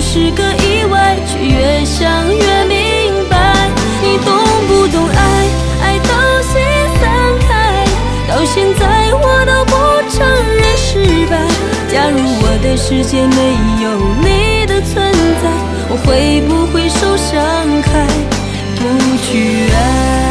是个意外，却越想越明白。你懂不懂爱？爱到心散开，到现在我都不承认失败。假如我的世界没有你的存在，我会不会受伤害，不去爱？